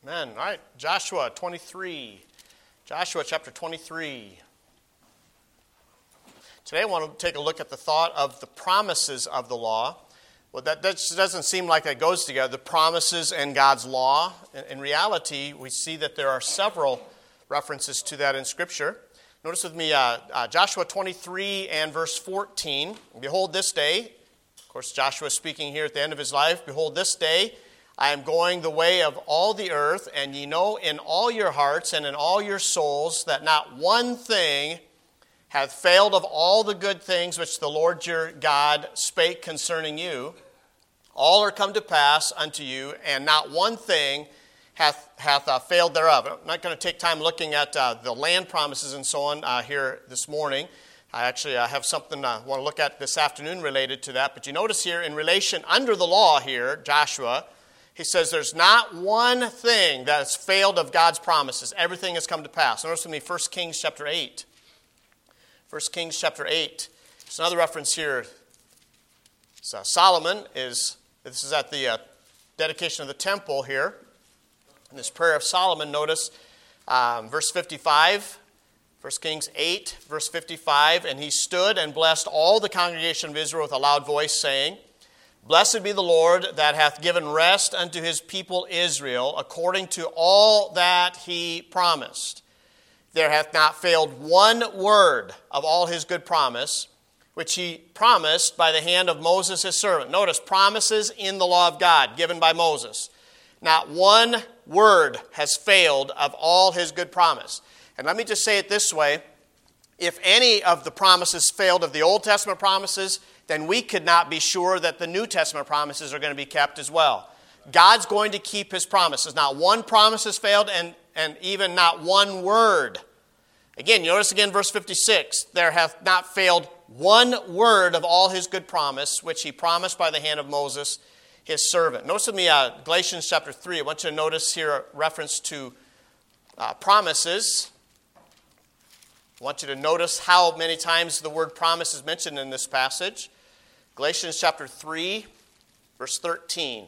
Amen. All right, Joshua 23. Joshua chapter 23. Today I want to take a look at the thought of the promises of the law. Well, that doesn't seem like that goes together, the promises and God's law. In reality, we see that there are several references to that in Scripture. Notice with me Joshua 23 and verse 14. Behold, this day, of course, Joshua is speaking here at the end of his life. Behold, this day I am going the way of all the earth, and ye know in all your hearts and in all your souls that not one thing hath failed of all the good things which the Lord your God spake concerning you. All are come to pass unto you, and not one thing hath failed thereof. I'm not going to take time looking at the land promises and so on here this morning. I actually have something I want to look at this afternoon related to that. But you notice here in relation under the law here, Joshua, he says there's not one thing that has failed of God's promises. Everything has come to pass. Notice with me 1 Kings chapter 8. 1 Kings chapter 8. There's another reference here. So Solomon this is at the dedication of the temple here. In this prayer of Solomon, notice verse 55. 1 Kings 8, verse 55. And he stood and blessed all the congregation of Israel with a loud voice, saying, Blessed be the Lord that hath given rest unto his people Israel, according to all that he promised. There hath not failed one word of all his good promise, which he promised by the hand of Moses his servant. Notice, promises in the law of God given by Moses. Not one word has failed of all his good promise. And let me just say it this way. If any of the promises failed of the Old Testament promises, then we could not be sure that the New Testament promises are going to be kept as well. God's going to keep his promises. Not one promise has failed, and even not one word. Again, you notice again verse 56, there hath not failed one word of all his good promise, which he promised by the hand of Moses, his servant. Notice with me Galatians chapter 3. I want you to notice here a reference to promises. I want you to notice how many times the word promise is mentioned in this passage. Galatians chapter 3, verse 13.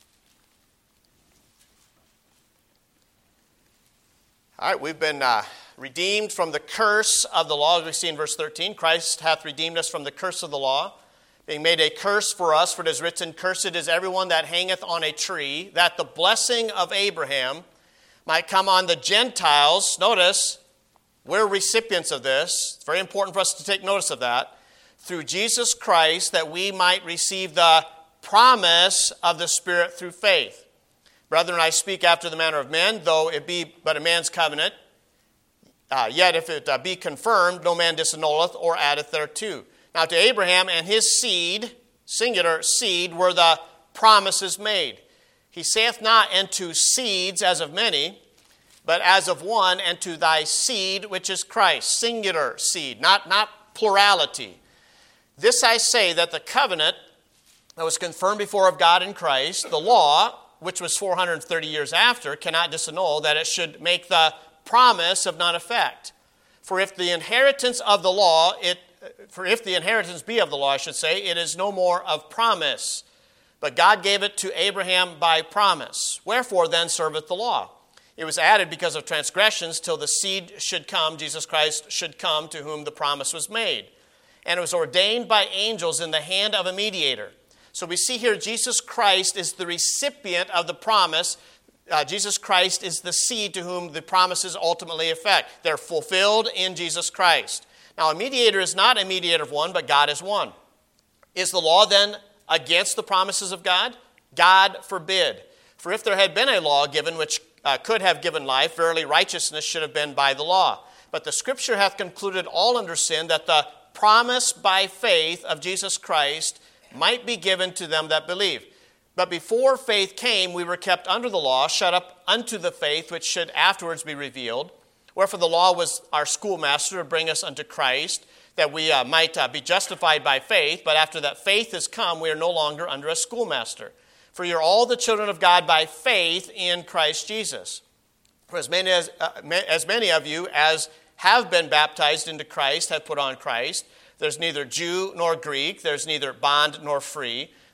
All right, we've been redeemed from the curse of the law, as we see in verse 13. Christ hath redeemed us from the curse of the law, being made a curse for us, for it is written, Cursed is everyone that hangeth on a tree, that the blessing of Abraham might come on the Gentiles. Notice, we're recipients of this. It's very important for us to take notice of that. Through Jesus Christ, that we might receive the promise of the Spirit through faith. Brethren, I speak after the manner of men, though it be but a man's covenant. Yet if it be confirmed, no man disannulleth or addeth thereto. Now to Abraham and his seed, singular seed, were the promises made. He saith not, and to seeds as of many, but as of one, and to thy seed, which is Christ. Singular seed, not plurality. This I say, that the covenant that was confirmed before of God in Christ, the law, which was 430 years after, cannot disannul, that it should make the promise of none effect. For if the inheritance of the law, if the inheritance be of the law, I should say, it is no more of promise. But God gave it to Abraham by promise. Wherefore then serveth the law? It was added because of transgressions till the seed should come, Jesus Christ should come, to whom the promise was made. And it was ordained by angels in the hand of a mediator. So we see here Jesus Christ is the recipient of the promise. Jesus Christ is the seed to whom the promises ultimately affect. They're fulfilled in Jesus Christ. Now, a mediator is not a mediator of one, but God is one. Is the law then against the promises of God? God forbid. For if there had been a law given which could have given life, verily righteousness should have been by the law. But the Scripture hath concluded all under sin, that the promise by faith of Jesus Christ might be given to them that believe. But before faith came, we were kept under the law, shut up unto the faith which should afterwards be revealed. Wherefore the law was our schoolmaster to bring us unto Christ, that we might be justified by faith. But after that faith is come, we are no longer under a schoolmaster. For you're all the children of God by faith in Christ Jesus. For as many of you as have been baptized into Christ have put on Christ. There's neither Jew nor Greek. There's neither bond nor free.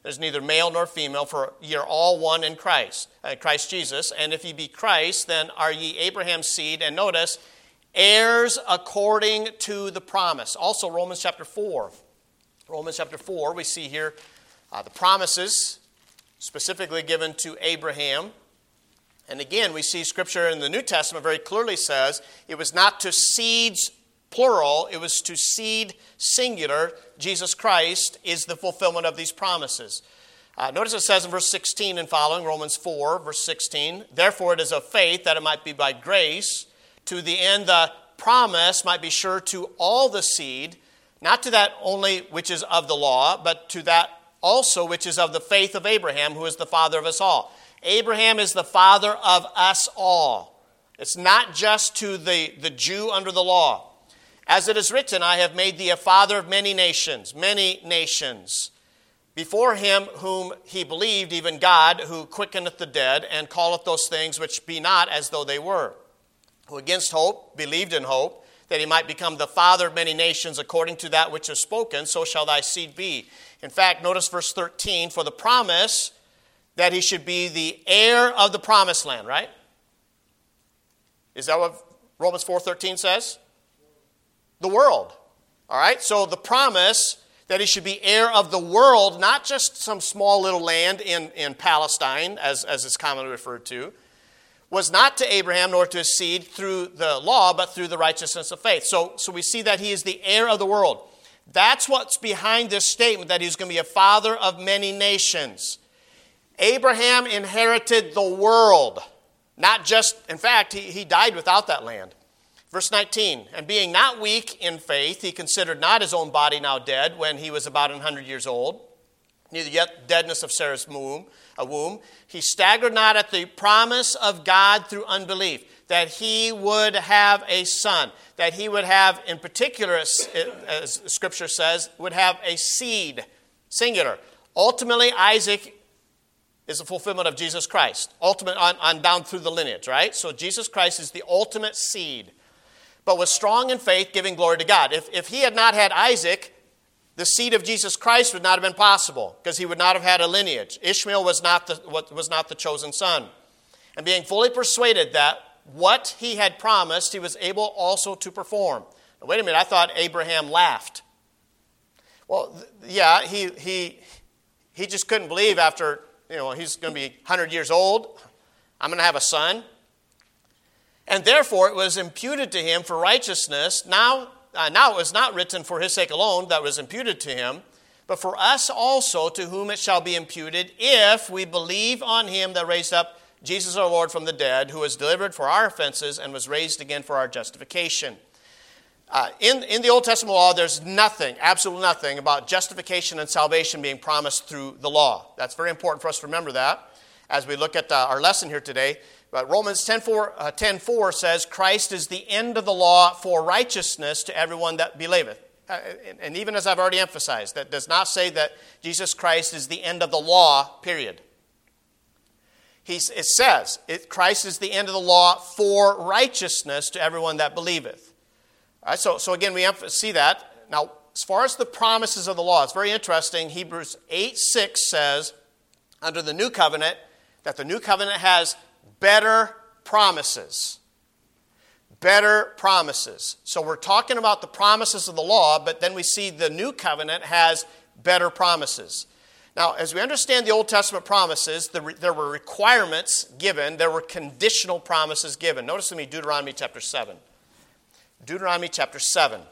There's neither male nor female, for ye are all one in Christ Jesus. And if ye be Christ, then are ye Abraham's seed. And notice, heirs according to the promise. Also, Romans chapter 4. Romans chapter 4, we see here the promises specifically given to Abraham. And again, we see Scripture in the New Testament very clearly says it was not to seeds, plural, it was to seed, singular. Jesus Christ is the fulfillment of these promises. Notice it says in verse 16 and following, Romans 4, verse 16, therefore it is of faith that it might be by grace, to the end the promise might be sure to all the seed, not to that only which is of the law, but to that also which is of the faith of Abraham, who is the father of us all. Abraham is the father of us all. It's not just to the Jew under the law. As it is written, I have made thee a father of many nations, before him whom he believed, even God, who quickeneth the dead, and calleth those things which be not as though they were. Who against hope believed in hope, that he might become the father of many nations, according to that which is spoken, so shall thy seed be. In fact, notice verse 13, for the promise that he should be the heir of the promised land, right? Is that what Romans 4:13 says? The world. All right, so the promise that he should be heir of the world, not just some small little land in Palestine, as it's commonly referred to, was not to Abraham nor to his seed through the law, but through the righteousness of faith. So we see that he is the heir of the world. That's what's behind this statement, that he's going to be a father of many nations. Abraham inherited the world, not just, in fact, he died without that land. Verse 19, and being not weak in faith, he considered not his own body now dead when he was about 100 years old, neither yet deadness of Sarah's womb. He staggered not at the promise of God through unbelief, that he would have a son, that he would have, in particular, as Scripture says, would have a seed, singular. Ultimately, Isaac is the fulfillment of Jesus Christ, ultimate on down through the lineage, right? So Jesus Christ is the ultimate seed, but was strong in faith, giving glory to God. If he had not had Isaac, the seed of Jesus Christ would not have been possible, because he would not have had a lineage. Ishmael was not the chosen son. And being fully persuaded that what he had promised, he was able also to perform. Now, wait a minute, I thought Abraham laughed. Well, yeah, he just couldn't believe after, he's going to be 100 years old. I'm going to have a son. And therefore it was imputed to him for righteousness. Now it was not written for his sake alone that was imputed to him, but for us also, to whom it shall be imputed, if we believe on him that raised up Jesus our Lord from the dead, who was delivered for our offenses and was raised again for our justification. In the Old Testament law, there's nothing, absolutely nothing, about justification and salvation being promised through the law. That's very important for us to remember that as we look at our lesson here today. But Romans 10:4 says, Christ is the end of the law for righteousness to everyone that believeth. And even as I've already emphasized, that does not say that Jesus Christ is the end of the law, period. It says, Christ is the end of the law for righteousness to everyone that believeth. All right, so again, we see that. Now, as far as the promises of the law, it's very interesting. Hebrews 8:6 says, under the new covenant, that the new covenant has better promises. Better promises. So we're talking about the promises of the law, but then we see the new covenant has better promises. Now, as we understand the Old Testament promises, there were requirements given. There were conditional promises given. Notice with me Deuteronomy chapter 7. Deuteronomy chapter 7.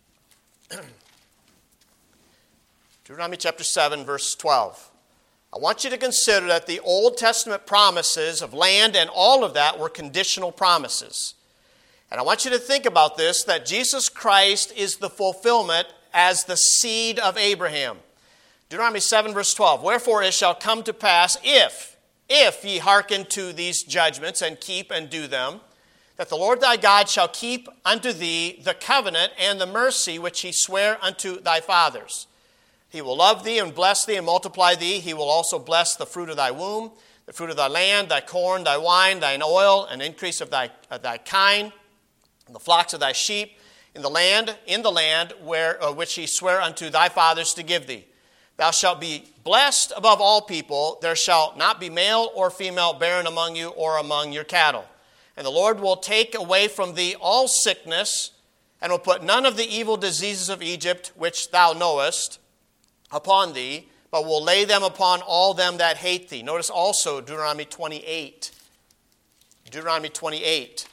Deuteronomy chapter 7, verse 12. I want you to consider that the Old Testament promises of land and all of that were conditional promises. And I want you to think about this, that Jesus Christ is the fulfillment as the seed of Abraham. Deuteronomy 7, verse 12. Wherefore it shall come to pass, if ye hearken to these judgments and keep and do them, that the Lord thy God shall keep unto thee the covenant and the mercy which he sware unto thy fathers. He will love thee and bless thee and multiply thee. He will also bless the fruit of thy womb, the fruit of thy land, thy corn, thy wine, thine oil, and increase of thy kine, and the flocks of thy sheep, in the land which he sware unto thy fathers to give thee. Thou shalt be blessed above all people. There shall not be male or female barren among you or among your cattle. And the Lord will take away from thee all sickness, and will put none of the evil diseases of Egypt, which thou knowest, upon thee, but will lay them upon all them that hate thee. Notice also Deuteronomy 28. Deuteronomy 28.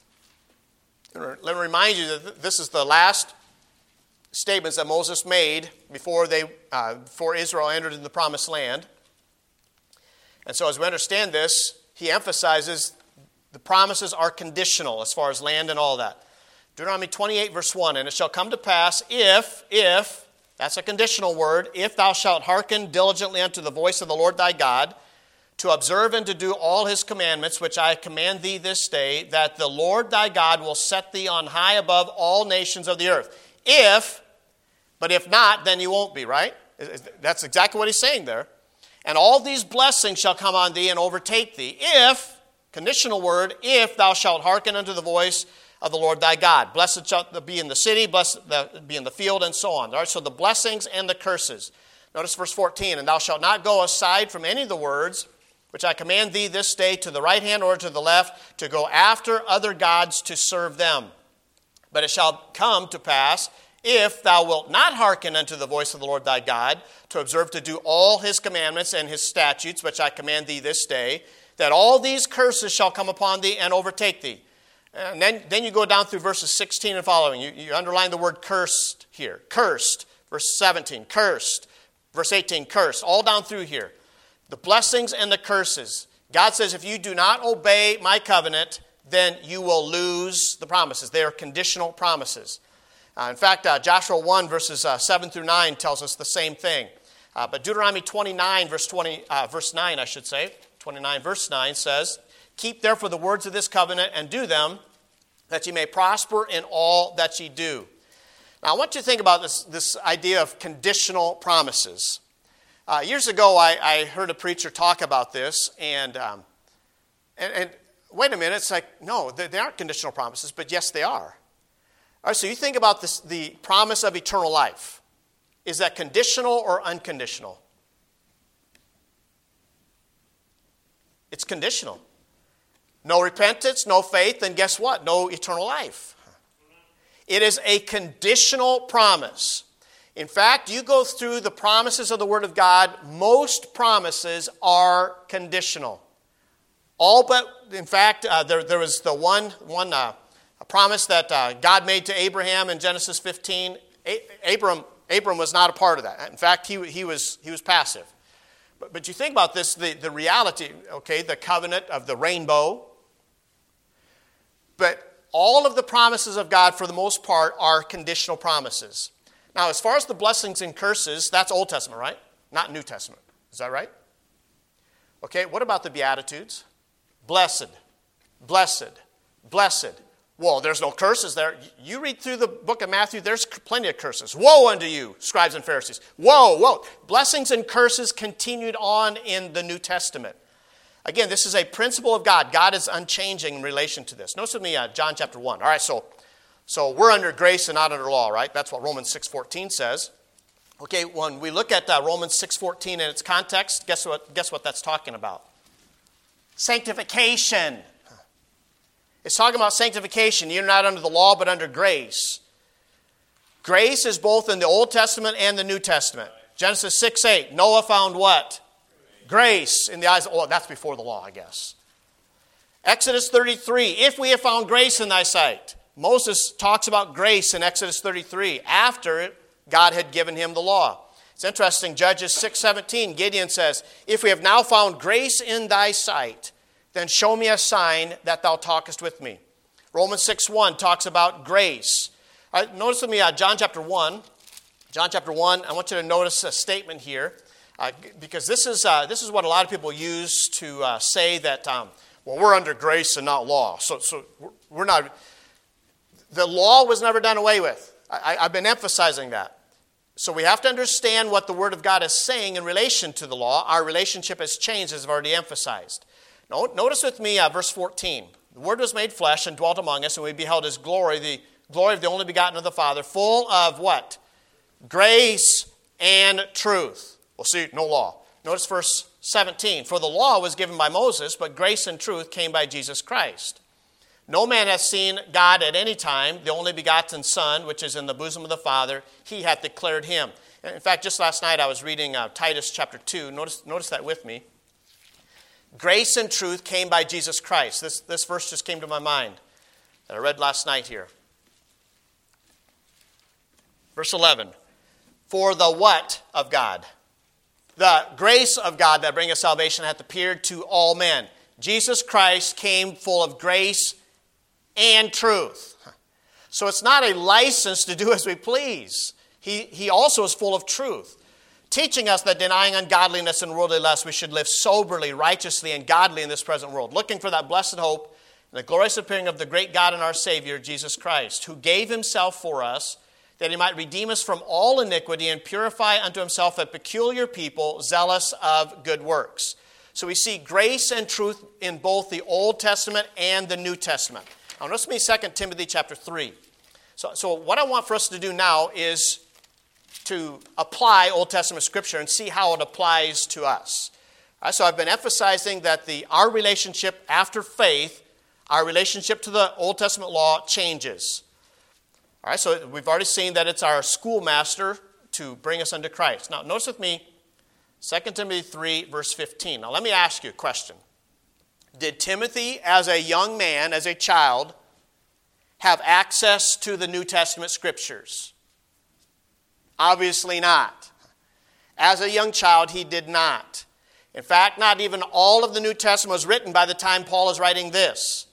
Let me remind you that this is the last statements that Moses made before Israel entered into the promised land. And so as we understand this, he emphasizes the promises are conditional as far as land and all that. Deuteronomy 28, verse 1, and it shall come to pass if, that's a conditional word, if thou shalt hearken diligently unto the voice of the Lord thy God, to observe and to do all his commandments, which I command thee this day, that the Lord thy God will set thee on high above all nations of the earth. But if not, then you won't be, right? That's exactly what he's saying there. And all these blessings shall come on thee and overtake thee, if, conditional word, if thou shalt hearken unto the voice of the Lord thy God. Blessed shalt thou be in the city, blessed be in the field, and so on. All right, so the blessings and the curses. Notice verse 14, and thou shalt not go aside from any of the words which I command thee this day to the right hand or to the left, to go after other gods to serve them. But it shall come to pass, if thou wilt not hearken unto the voice of the Lord thy God, to observe to do all his commandments and his statutes, which I command thee this day, that all these curses shall come upon thee and overtake thee. And then you go down through verses 16 and following. You underline the word cursed here. Cursed. Verse 17, cursed. Verse 18, cursed. All down through here. The blessings and the curses. God says, if you do not obey my covenant, then you will lose the promises. They are conditional promises. In fact, Joshua 1, verses 7 through 9 tells us the same thing. But Deuteronomy 29, verse 9, 29, verse 9 says, keep therefore the words of this covenant and do them, that ye may prosper in all that ye do. Now, I want you to think about this idea of conditional promises. Years ago, I heard a preacher talk about this, and wait a minute, it's like, no, they aren't conditional promises, but yes, they are. All right, so you think about this, the promise of eternal life. Is that conditional or unconditional? It's conditional. No repentance, no faith, then guess what? No eternal life. It is a conditional promise. In fact, you go through the promises of the Word of God, most promises are conditional. All but, in fact, there was the one promise that God made to Abraham in Genesis 15. Abram was not a part of that. In fact, he was passive. But you think about this, the reality, okay, the covenant of the rainbow. But all of the promises of God, for the most part, are conditional promises. Now, as far as the blessings and curses, that's Old Testament, right? Not New Testament. Is that right? Okay, what about the Beatitudes? Blessed, blessed, blessed. Well, there's no curses there. You read through the book of Matthew, there's plenty of curses. Woe unto you, scribes and Pharisees. Woe, woe. Blessings and curses continued on in the New Testament. Again, this is a principle of God. God is unchanging in relation to this. Notice with me John chapter 1. All right, so we're under grace and not under law, right? That's what Romans 6:14 says. Okay, when we look at Romans 6:14 in its context, guess what that's talking about? Sanctification. It's talking about sanctification. You're not under the law, but under grace. Grace is both in the Old Testament and the New Testament. Genesis 6:8, Noah found what? Grace in the eyes of, that's before the law, I guess. Exodus 33, if we have found grace in thy sight. Moses talks about grace in Exodus 33 after God had given him the law. It's interesting, Judges 6:17, Gideon says, if we have now found grace in thy sight, then show me a sign that thou talkest with me. Romans 6:1 talks about grace. All right, notice with me John chapter 1. John chapter 1, I want you to notice a statement here, because this is what a lot of people use to say that, we're under grace and not law. So we're not. The law was never done away with. I've been emphasizing that. So we have to understand what the Word of God is saying in relation to the law. Our relationship has changed, as I've already emphasized. Notice with me verse 14. The Word was made flesh and dwelt among us, and we beheld His glory, the glory of the only begotten of the Father, full of what? Grace and truth. We'll see, no law. Notice verse 17. For the law was given by Moses, but grace and truth came by Jesus Christ. No man hath seen God at any time. The only begotten Son, which is in the bosom of the Father, he hath declared him. In fact, just last night I was reading Titus chapter 2. Notice that with me. Grace and truth came by Jesus Christ. This verse just came to my mind that I read last night here. Verse 11. For the what of God? The grace of God that bringeth salvation hath appeared to all men. Jesus Christ came full of grace and truth. So it's not a license to do as we please. He also is full of truth, teaching us that denying ungodliness and worldly lust, we should live soberly, righteously, and godly in this present world, looking for that blessed hope and the glorious appearing of the great God and our Savior, Jesus Christ, who gave himself for us, that he might redeem us from all iniquity and purify unto himself a peculiar people, zealous of good works. So we see grace and truth in both the Old Testament and the New Testament. Now notice me 2 Timothy chapter 3. So what I want for us to do now is to apply Old Testament Scripture and see how it applies to us. All right, so I've been emphasizing that our relationship after faith, our relationship to the Old Testament law changes. All right, so we've already seen that it's our schoolmaster to bring us unto Christ. Now, notice with me 2 Timothy 3, verse 15. Now, let me ask you a question. Did Timothy, as a young man, as a child, have access to the New Testament Scriptures? Obviously not. As a young child, he did not. In fact, not even all of the New Testament was written by the time Paul is writing this.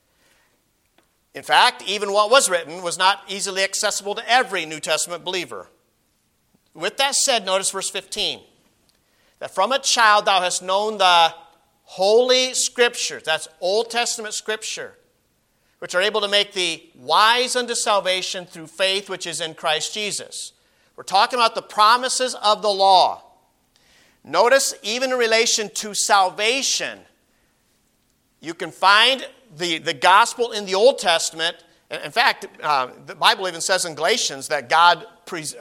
In fact, even what was written was not easily accessible to every New Testament believer. With that said, notice verse 15. That from a child thou hast known the Holy Scriptures, that's Old Testament Scripture, which are able to make thee wise unto salvation through faith which is in Christ Jesus. We're talking about the promises of the law. Notice, even in relation to salvation, you can find the gospel in the Old Testament. In fact, the Bible even says in Galatians that God preached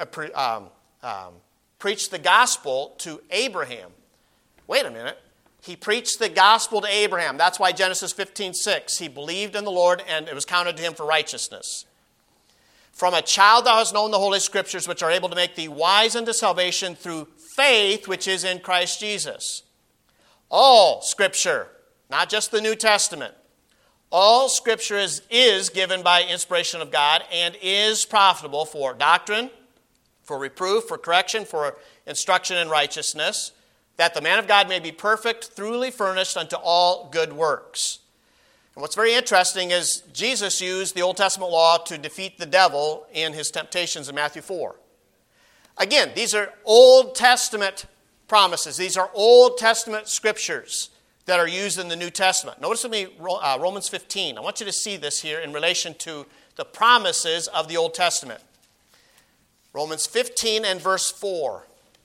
the gospel to Abraham. Wait a minute. He preached the gospel to Abraham. That's why Genesis 15:6, he believed in the Lord and it was counted to him for righteousness. From a child thou hast known the Holy Scriptures, which are able to make thee wise unto salvation through faith which is in Christ Jesus. All Scripture, not just the New Testament, all Scripture is given by inspiration of God and is profitable for doctrine, for reproof, for correction, for instruction in righteousness, that the man of God may be perfect, thoroughly furnished unto all good works. And what's very interesting is Jesus used the Old Testament law to defeat the devil in his temptations in Matthew 4. Again, these are Old Testament promises. These are Old Testament scriptures that are used in the New Testament. Notice with me Romans 15. I want you to see this here in relation to the promises of the Old Testament. Romans 15 and verse 4.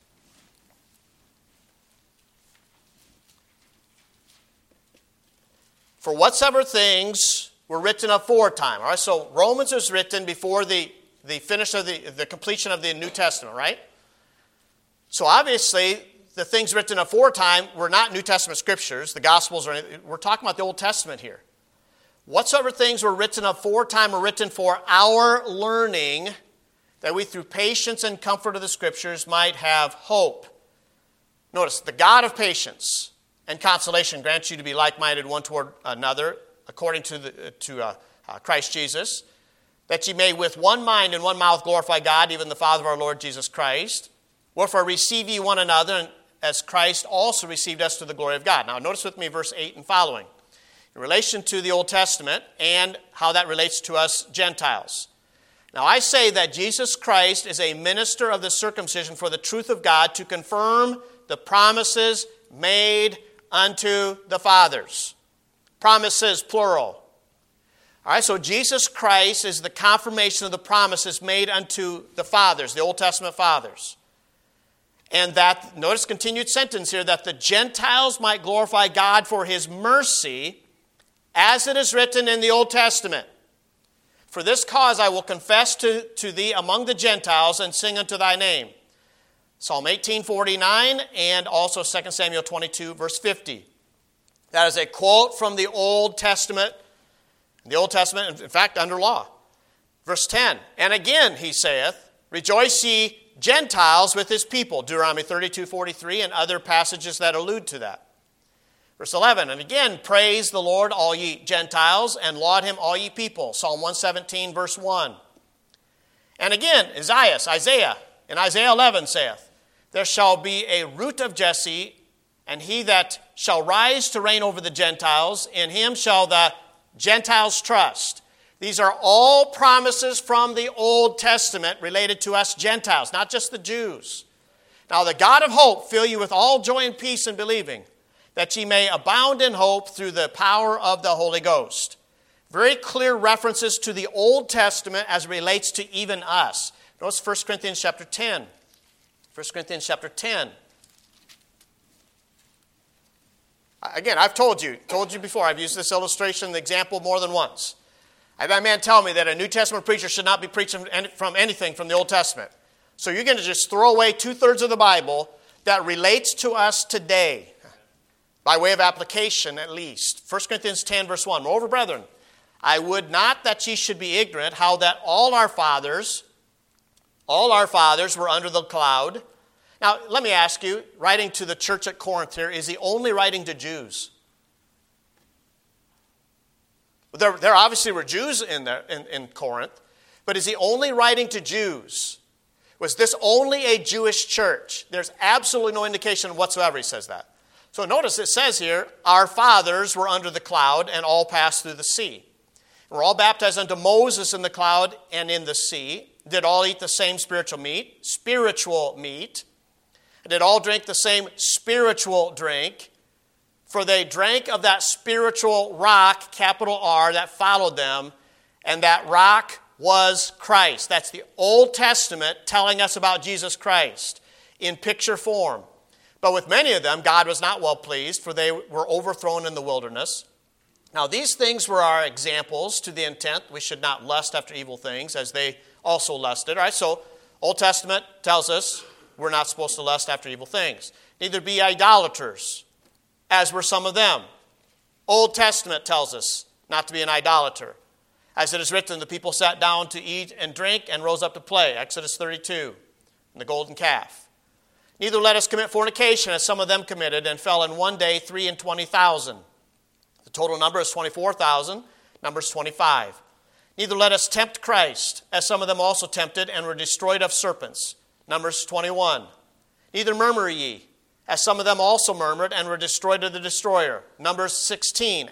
For whatsoever things were written aforetime. All right, so Romans was written before the finish of the completion of the New Testament, right? So obviously, the things written aforetime were not New Testament scriptures, the Gospels, or anything. We're talking about the Old Testament here. Whatsoever things were written aforetime were written for our learning, that we through patience and comfort of the Scriptures might have hope. Notice, the God of patience and consolation grants you to be like-minded one toward another, according to Christ Jesus, that ye may with one mind and one mouth glorify God, even the Father of our Lord Jesus Christ. Wherefore receive ye one another, as Christ also received us to the glory of God. Now notice with me verse 8 and following. In relation to the Old Testament and how that relates to us Gentiles. Now I say that Jesus Christ is a minister of the circumcision for the truth of God, to confirm the promises made unto the fathers. Promises, plural. All right, so Jesus Christ is the confirmation of the promises made unto the fathers, the Old Testament fathers. And that, notice continued sentence here, that the Gentiles might glorify God for his mercy, as it is written in the Old Testament. For this cause I will confess to thee among the Gentiles and sing unto thy name. Psalm 18:49 and also 2 Samuel 22, verse 50. That is a quote from the Old Testament. The Old Testament, in fact, under law. Verse 10, and again he saith, rejoice ye Gentiles with his people. Deuteronomy 32:43 and other passages that allude to that. Verse 11, and again, praise the Lord, all ye Gentiles, and laud him, all ye people. Psalm 117, verse 1. And again, Isaiah, in Isaiah 11 saith, there shall be a root of Jesse, and he that shall rise to reign over the Gentiles, in him shall the Gentiles trust. These are all promises from the Old Testament related to us Gentiles, not just the Jews. Now the God of hope fill you with all joy and peace in believing, that ye may abound in hope through the power of the Holy Ghost. Very clear references to the Old Testament as it relates to even us. Notice 1 Corinthians chapter 10. 1 Corinthians chapter 10. Again, I've told you before, I've used this illustration, the example more than once. I had that man tell me that a New Testament preacher should not be preaching from anything from the Old Testament. So you're going to just throw away 2/3 of the Bible that relates to us today. By way of application, at least. 1 Corinthians 10, verse 1. Moreover, brethren, I would not that ye should be ignorant how that all our fathers were under the cloud. Now, let me ask you, writing to the church at Corinth here, is he only writing to Jews? There obviously were Jews in Corinth, but is he only writing to Jews? Was this only a Jewish church? There's absolutely no indication whatsoever he says that. So notice it says here, our fathers were under the cloud and all passed through the sea. We're all baptized unto Moses in the cloud and in the sea. Did all eat the same spiritual meat, and did all drink the same spiritual drink. For they drank of that spiritual rock, capital R, that followed them, and that rock was Christ. That's the Old Testament telling us about Jesus Christ in picture form. But with many of them, God was not well pleased, for they were overthrown in the wilderness. Now, these things were our examples to the intent we should not lust after evil things, as they also lusted. All right, so Old Testament tells us we're not supposed to lust after evil things. Neither be idolaters, as were some of them. Old Testament tells us not to be an idolater. As it is written, the people sat down to eat and drink and rose up to play. Exodus 32, and the golden calf. Neither let us commit fornication, as some of them committed, and fell in one day 23,000. The total number is 24,000. Numbers 25. Neither let us tempt Christ, as some of them also tempted, and were destroyed of serpents. Numbers 21. Neither murmur ye, as some of them also murmured, and were destroyed of the destroyer. Numbers 16.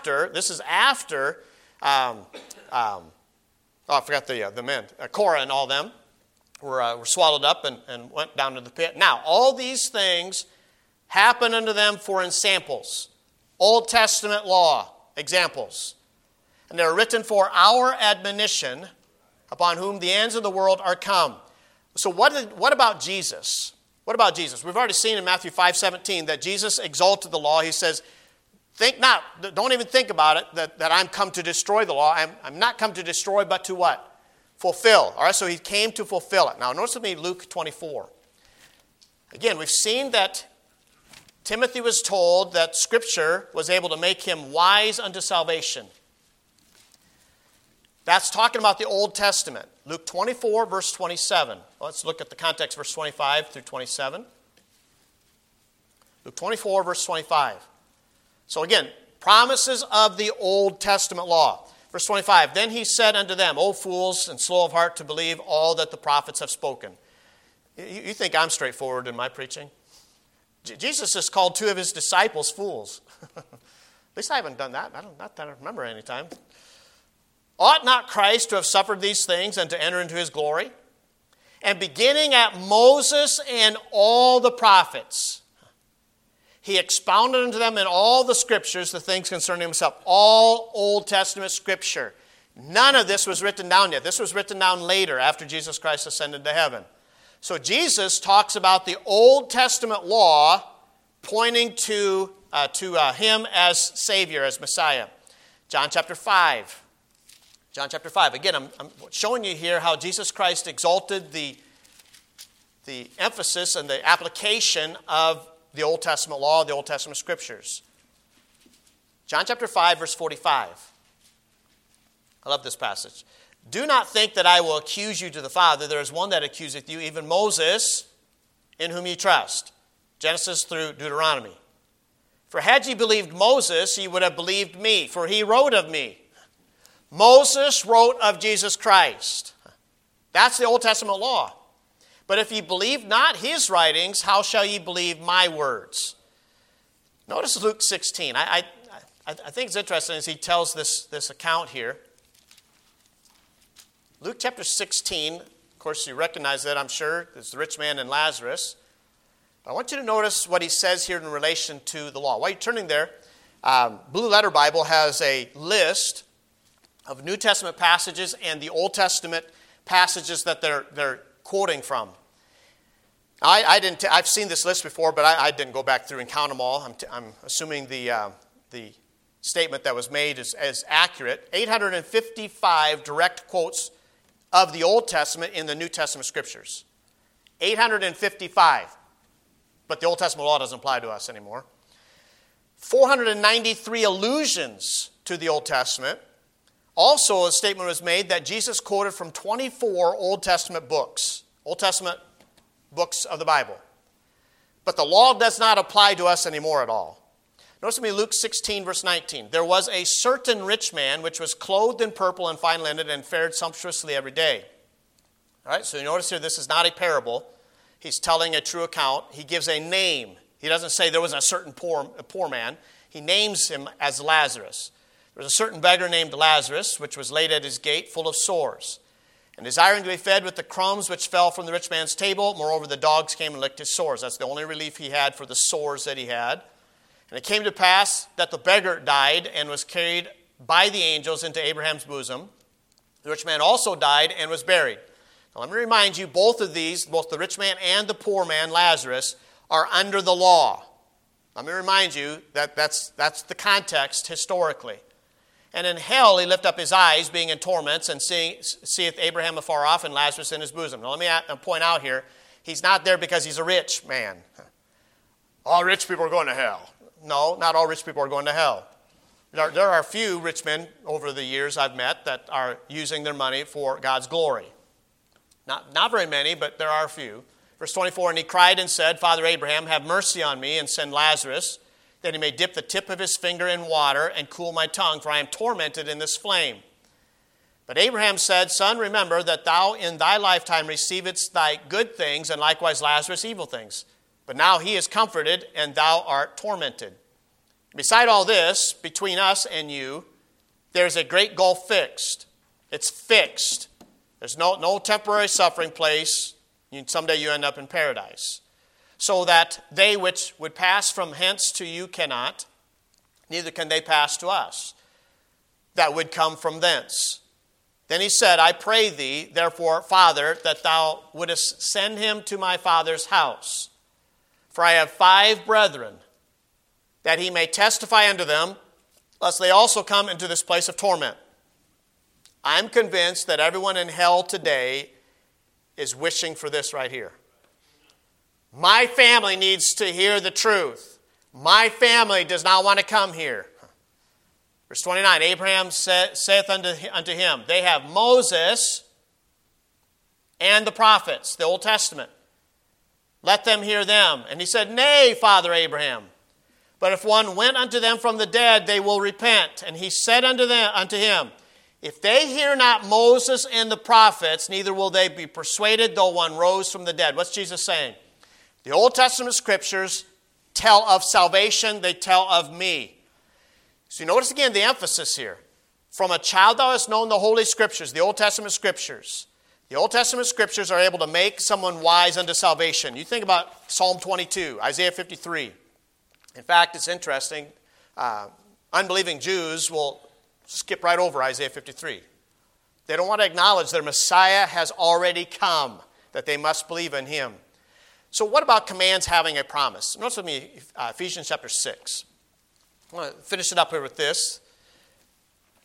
I forgot the men. Korah and all them were swallowed up and went down to the pit. Now, all these things happen unto them for ensamples. Old Testament law, examples. And they're written for our admonition, upon whom the ends of the world are come. So what about Jesus? What about Jesus? We've already seen in Matthew 5:17 that Jesus exalted the law. He says, don't even think about it, that I'm come to destroy the law. I'm not come to destroy, but to what? Fulfill. All right, so he came to fulfill it. Now, notice with me Luke 24. Again, we've seen that Timothy was told that Scripture was able to make him wise unto salvation. That's talking about the Old Testament. Luke 24, verse 27. Let's look at the context, verse 25 through 27. Luke 24, verse 25. So again, promises of the Old Testament law. Verse 25, then he said unto them, O fools, and slow of heart to believe all that the prophets have spoken. You think I'm straightforward in my preaching? Jesus has called two of his disciples fools. At least I haven't done that. Not that I remember any time. Ought not Christ to have suffered these things and to enter into his glory? And beginning at Moses and all the prophets, he expounded unto them in all the Scriptures the things concerning himself. All Old Testament Scripture. None of this was written down yet. This was written down later after Jesus Christ ascended to heaven. So Jesus talks about the Old Testament law pointing to him as Savior, as Messiah. John chapter 5. John chapter 5. Again, I'm showing you here how Jesus Christ exalted the the emphasis and the application of the Old Testament law, the Old Testament scriptures. John chapter 5, verse 45. I love this passage. Do not think that I will accuse you to the Father. There is one that accuseth you, even Moses, in whom ye trust. Genesis through Deuteronomy. For had ye believed Moses, ye would have believed me, for he wrote of me. Moses wrote of Jesus Christ. That's the Old Testament law. But if ye believe not his writings, how shall ye believe my words? Notice Luke 16. I think it's interesting as he tells this account here. Luke chapter 16, of course you recognize that, I'm sure. It's the rich man and Lazarus. But I want you to notice what he says here in relation to the law. While you're turning there, Blue Letter Bible has a list of New Testament passages and the Old Testament passages that they're quoting from. I've seen this list before, but I didn't go back through and count them all. I'm assuming the statement that was made is accurate. 855 direct quotes of the Old Testament in the New Testament scriptures. 855. But the Old Testament law doesn't apply to us anymore. 493 allusions to the Old Testament. Also, a statement was made that Jesus quoted from 24 Old Testament books. Old Testament books of the Bible. But the law does not apply to us anymore at all. Notice with me Luke 16, verse 19. There was a certain rich man which was clothed in purple and fine linen and fared sumptuously every day. All right, so you notice here this is not a parable. He's telling a true account. He gives a name. He doesn't say there was a certain poor man. He names him as Lazarus. There was a certain beggar named Lazarus, which was laid at his gate full of sores, and desiring to be fed with the crumbs which fell from the rich man's table. Moreover, the dogs came and licked his sores. That's the only relief he had for the sores that he had. And it came to pass that the beggar died and was carried by the angels into Abraham's bosom. The rich man also died and was buried. Now let me remind you, both of these, both the rich man and the poor man, Lazarus, are under the law. Let me remind you that that's the context historically. And in hell he lift up his eyes, being in torments, and seeth Abraham afar off and Lazarus in his bosom. Now let me point out here, he's not there because he's a rich man. All rich people are going to hell. No, not all rich people are going to hell. There are a few rich men over the years I've met that are using their money for God's glory. Not very many, but there are a few. Verse 24, and he cried and said, Father Abraham, have mercy on me and send Lazarus, that he may dip the tip of his finger in water and cool my tongue, for I am tormented in this flame. But Abraham said, Son, remember that thou in thy lifetime receivedst thy good things, and likewise Lazarus evil things. But now he is comforted, and thou art tormented. Beside all this, between us and you, there's a great gulf fixed. It's fixed. There's no temporary suffering place. Someday you end up in paradise. So that they which would pass from hence to you cannot, neither can they pass to us, that would come from thence. Then he said, I pray thee, therefore, Father, that thou wouldest send him to my father's house. For I have 5 brethren, that he may testify unto them, lest they also come into this place of torment. I'm convinced that everyone in hell today is wishing for this right here. My family needs to hear the truth. My family does not want to come here. Verse 29, Abraham saith unto him, they have Moses and the prophets, the Old Testament. Let them hear them. And he said, Nay, Father Abraham, but if one went unto them from the dead, they will repent. And he said unto him, if they hear not Moses and the prophets, neither will they be persuaded, though one rose from the dead. What's Jesus saying? The Old Testament scriptures tell of salvation, they tell of me. So you notice again the emphasis here. From a child thou hast known the Holy Scriptures, the Old Testament scriptures. The Old Testament scriptures are able to make someone wise unto salvation. You think about Psalm 22, Isaiah 53. In fact, it's interesting. Unbelieving Jews will skip right over Isaiah 53. They don't want to acknowledge their Messiah has already come, that they must believe in him. So what about commands having a promise? Notice with me Ephesians chapter 6. I want to finish it up here with this.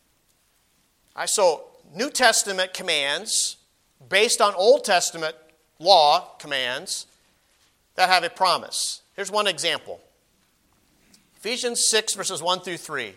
So New Testament commands based on Old Testament law commands that have a promise. Here's one example. Ephesians 6, verses 1 through 3.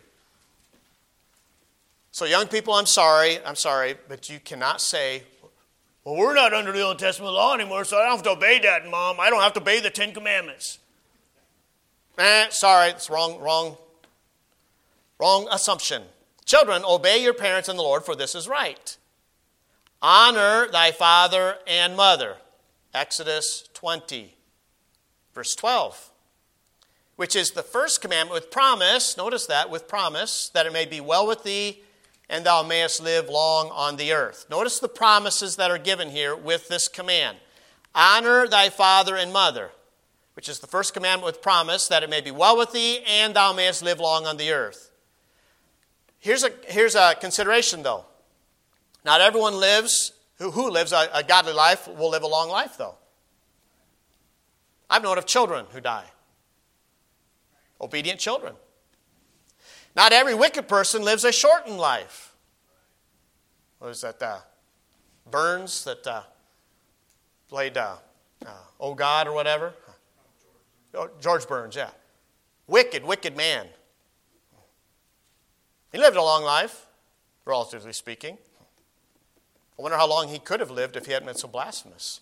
So young people, I'm sorry, but you cannot say, well, we're not under the Old Testament law anymore, so I don't have to obey that, Mom. I don't have to obey the Ten Commandments. Sorry, it's wrong assumption. Children, obey your parents in the Lord, for this is right. Honor thy father and mother. Exodus 20, verse 12. Which is the first commandment with promise, notice that, with promise, that it may be well with thee, and thou mayest live long on the earth. Notice the promises that are given here with this command. Honor thy father and mother, which is the first commandment with promise, that it may be well with thee, and thou mayest live long on the earth. Here's a consideration, though. Not everyone who lives a godly life will live a long life, though. I've known of children who die. Obedient children. Not every wicked person lives a shortened life. What is that? Burns that played Oh God or whatever? George Burns, yeah. Wicked man. He lived a long life, relatively speaking. I wonder how long he could have lived if he hadn't been so blasphemous.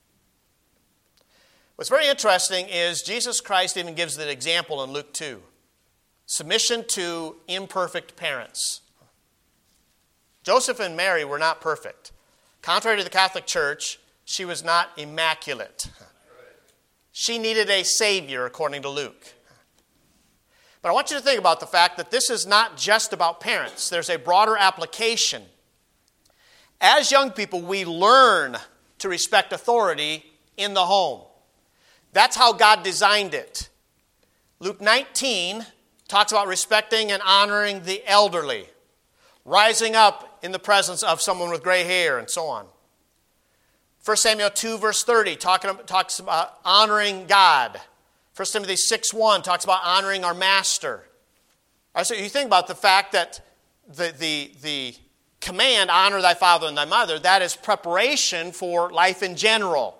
What's very interesting is Jesus Christ even gives the example in Luke 2. Submission to imperfect parents. Joseph and Mary were not perfect. Contrary to the Catholic Church, she was not immaculate. She needed a Savior, according to Luke. But I want you to think about the fact that this is not just about parents. There's a broader application. As young people, we learn to respect authority in the home. That's how God designed it. Luke 19 talks about respecting and honoring the elderly, rising up in the presence of someone with gray hair, and so on. 1 Samuel 2, verse 30 talks about honoring God. 1 Timothy 6:1 talks about honoring our master. So you think about the fact that the command, honor thy father and thy mother, that is preparation for life in general.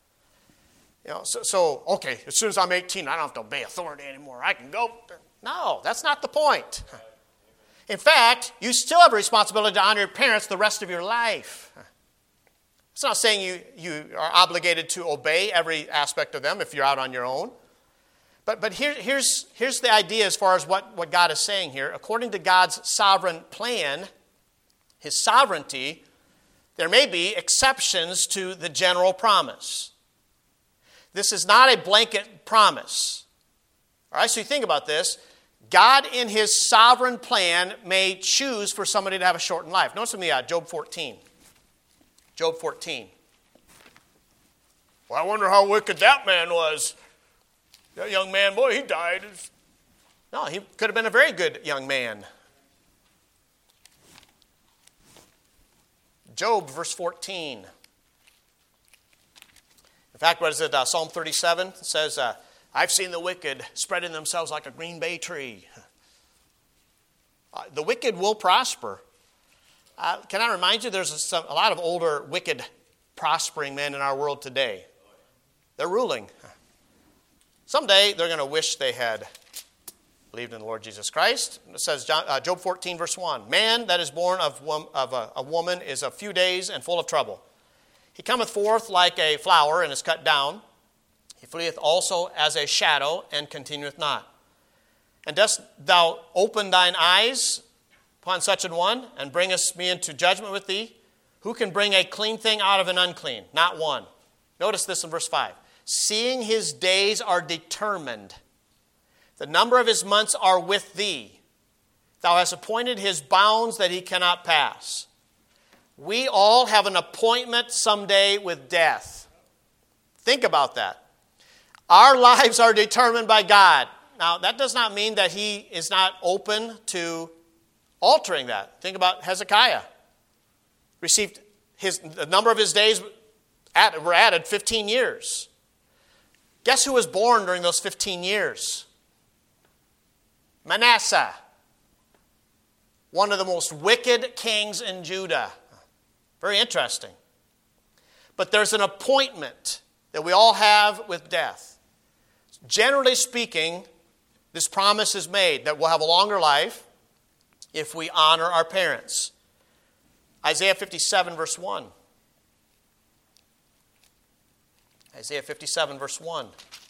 Okay, as soon as I'm 18, I don't have to obey authority anymore. I can go. No, that's not the point. In fact, you still have a responsibility to honor your parents the rest of your life. It's not saying you are obligated to obey every aspect of them if you're out on your own. But here's the idea as far as what God is saying here. According to God's sovereign plan, His sovereignty, there may be exceptions to the general promise. This is not a blanket promise. All right, so you think about this. God, in His sovereign plan, may choose for somebody to have a shortened life. Notice with me Job 14. Job 14. Well, I wonder how wicked that man was. That young man, boy, he died. No, he could have been a very good young man. Job, verse 14. In fact, what is it? Psalm 37 says, I've seen the wicked spreading themselves like a green bay tree. The wicked will prosper. Can I remind you, there's a lot of older, wicked, prospering men in our world today. They're ruling. Someday, they're going to wish they had believed in the Lord Jesus Christ. It says, Job 14, verse 1, man that is born of a woman is of few days and full of trouble. He cometh forth like a flower and is cut down. He fleeth also as a shadow and continueth not. And dost thou open thine eyes upon such an one, and bringest me into judgment with thee? Who can bring a clean thing out of an unclean? Not one. Notice this in verse 5. Seeing his days are determined, the number of his months are with thee. Thou hast appointed his bounds that he cannot pass. We all have an appointment someday with death. Think about that. Our lives are determined by God. Now, that does not mean that He is not open to altering that. Think about Hezekiah. Received the number of his days were added 15 years. Guess who was born during those 15 years? Manasseh, one of the most wicked kings in Judah. Very interesting. but there's an appointment that we all have with death. Generally speaking, this promise is made that we'll have a longer life if we honor our parents. Isaiah 57, verse 1. Isaiah 57, verse 1.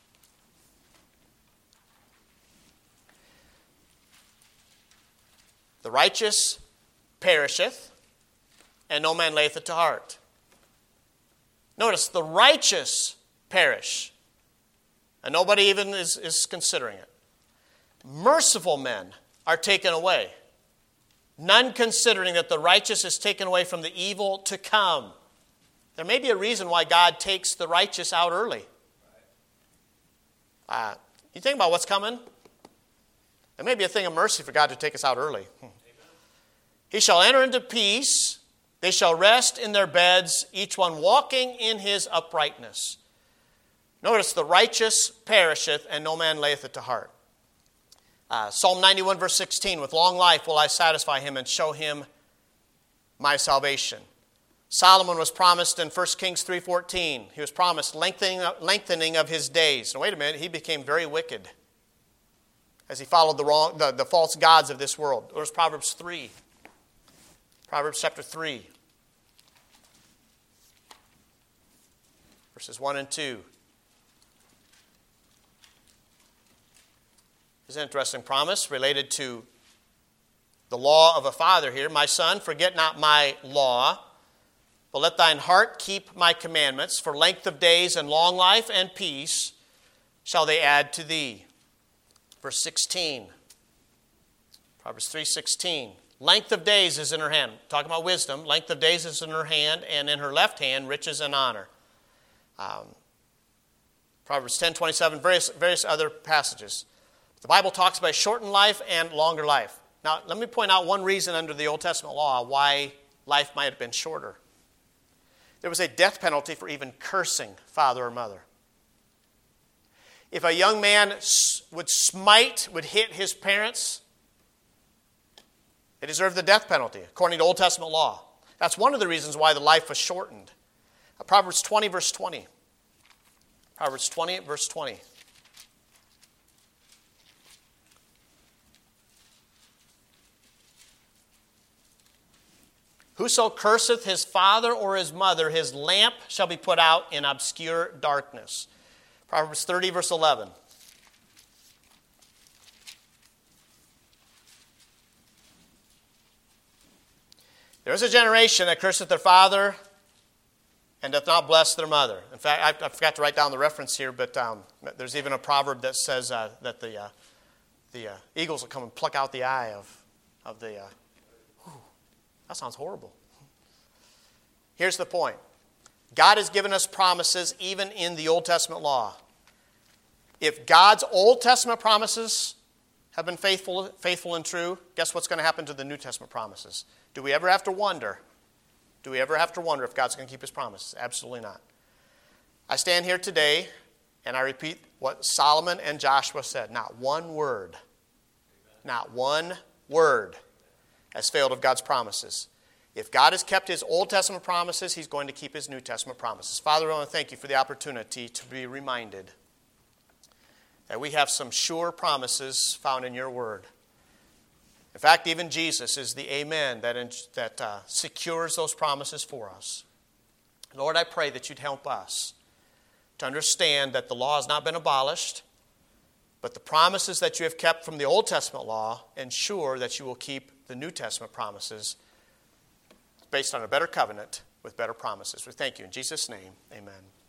The righteous perisheth, and no man layeth it to heart. Notice, the righteous perish, and nobody even is considering it. Merciful men are taken away, none considering that the righteous is taken away from the evil to come. There may be a reason why God takes the righteous out early. You think about what's coming? It may be a thing of mercy for God to take us out early. He shall enter into peace. They shall rest in their beds, each one walking in his uprightness. Notice, the righteous perisheth, and no man layeth it to heart. Psalm 91, verse 16, with long life will I satisfy him and show him my salvation. Solomon was promised in 1 Kings 3:14. He was promised lengthening of his days. Now wait a minute, he became very wicked as he followed the false gods of this world. There's Proverbs 3. Proverbs chapter 3. Verses 1 and 2. It's an interesting promise related to the law of a father here. My son, forget not my law, but let thine heart keep my commandments. For length of days and long life and peace shall they add to thee. Verse 16. Proverbs 3:16. Length of days is in her hand. Talking about wisdom. Length of days is in her hand, and in her left hand riches and honor. Proverbs 10:27, various other passages. The Bible talks about shortened life and longer life. Now, let me point out one reason under the Old Testament law why life might have been shorter. There was a death penalty for even cursing father or mother. If a young man would hit his parents, they deserved the death penalty, according to Old Testament law. That's one of the reasons why the life was shortened. Proverbs 20, verse 20. Proverbs 20, verse 20. Whoso curseth his father or his mother, his lamp shall be put out in obscure darkness. Proverbs 30, verse 11. There is a generation that curseth their father and doth not bless their mother. In fact, I forgot to write down the reference here, but there's even a proverb that says that the eagles will come and pluck out the eye of the... that sounds horrible. Here's the point. God has given us promises even in the Old Testament law. If God's Old Testament promises have been faithful and true, guess what's going to happen to the New Testament promises? Do we ever have to wonder? Do we ever have to wonder if God's going to keep his promises? Absolutely not. I stand here today and I repeat what Solomon and Joshua said. Not one word has failed of God's promises. If God has kept his Old Testament promises, he's going to keep his New Testament promises. Father, I want to thank you for the opportunity to be reminded that we have some sure promises found in your word. In fact, even Jesus is the amen that secures those promises for us. Lord, I pray that you'd help us to understand that the law has not been abolished, but the promises that you have kept from the Old Testament law ensure that you will keep the New Testament promises based on a better covenant with better promises. We thank you in Jesus' name. Amen.